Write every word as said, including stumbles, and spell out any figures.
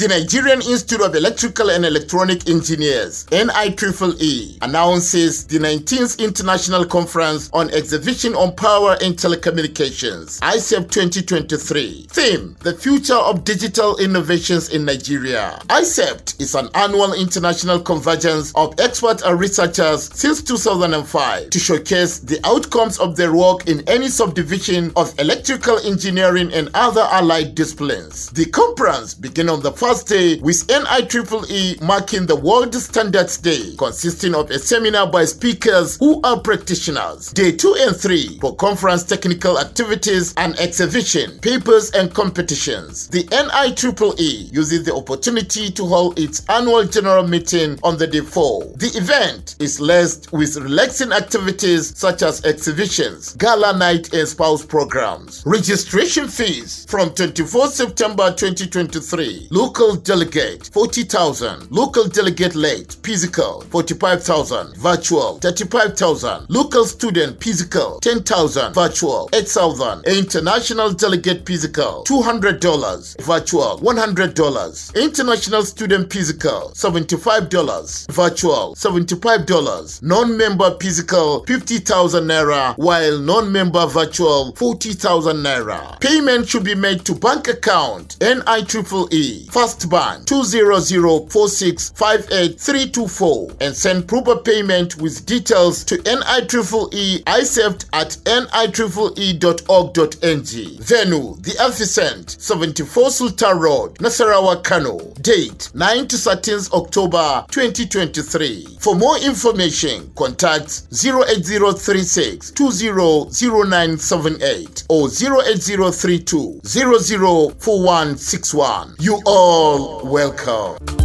The Nigerian Institute of Electrical and Electronic Engineers, N I E E E, announces the nineteenth International Conference on Exhibition on Power and Telecommunications, I C E P twenty twenty-three. Theme: The Future of Digital Innovations in Nigeria. I C E P is an annual international convergence of experts and researchers since two thousand five to showcase the outcomes of their work in any subdivision of electrical engineering and other allied disciplines. The conference begins on the first day with N I E E E marking the World Standards Day, consisting of a seminar by speakers who are practitioners. Day two and three for conference technical activities and exhibition, papers and competitions. The N I E E E uses the opportunity to hold its annual general meeting on the day four. The event is laced with relaxing activities such as exhibitions, gala night and spouse programs. Registration fees from twenty-fourth September twenty twenty-three. Local delegate forty thousand. Local delegate late physical forty-five thousand. Virtual thirty-five thousand. Local student physical ten thousand. Virtual eight thousand. International delegate physical two hundred dollars. Virtual one hundred dollars. International student physical seventy-five dollars. Virtual seventy-five dollars. Non-member physical fifty thousand naira, while non-member virtual forty thousand naira. Payment should be made to bank account N I E E E, First Bank two zero zero four six five eight three two four, and send proper payment with details to N I E E E I C E P at N I E E E dot org dot N G. Venue: The Efficient, seventy-four Sultan Road, Nasarawa, Kano. Date: nine to thirteenth October twenty twenty-three. For more information, contact zero eight zero three six two zero zero nine seven eight or zero eight zero three two zero zero four one six one. You all welcome.